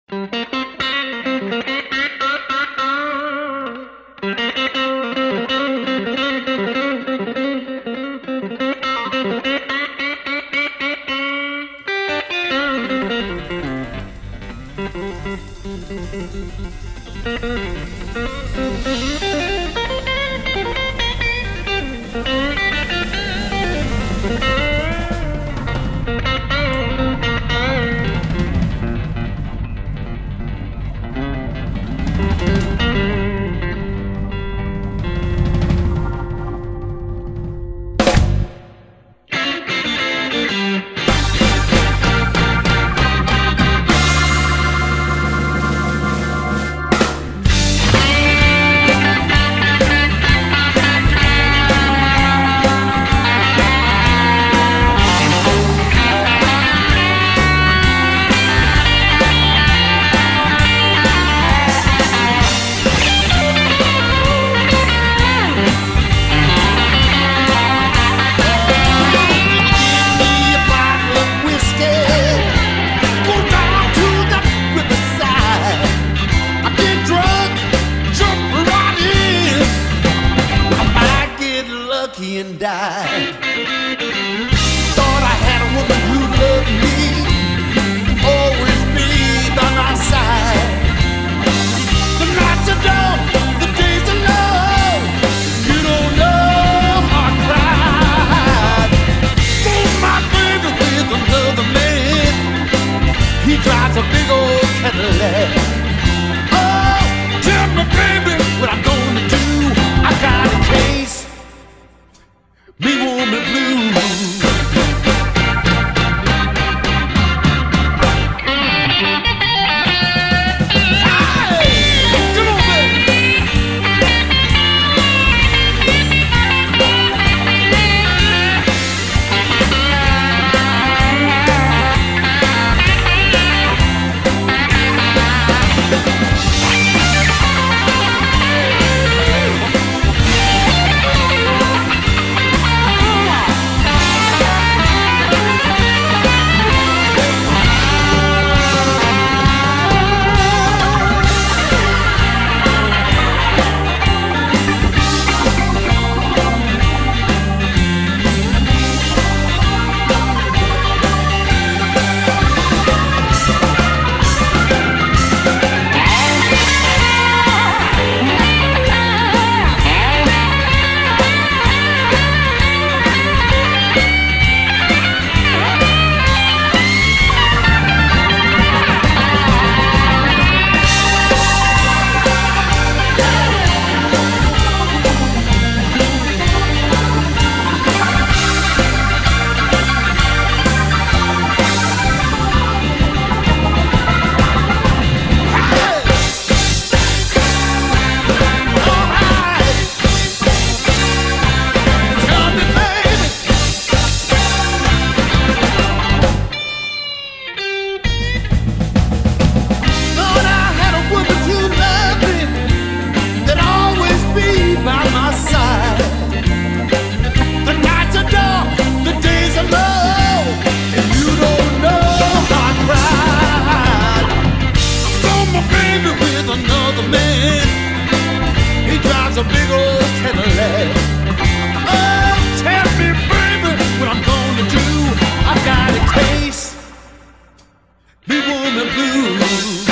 And die. Thought I had a woman who loved me, always be by my side. The nights are dark, the days are long. You don't know how I cried. For my baby with another man. He drives a big old Cadillac. Oh, tell me, baby, what I'm gonna do. I got a case. Me woman blues. A big old Cadillac. Oh, tell me, baby, what I'm gonna do. I got a case. Big woman blues.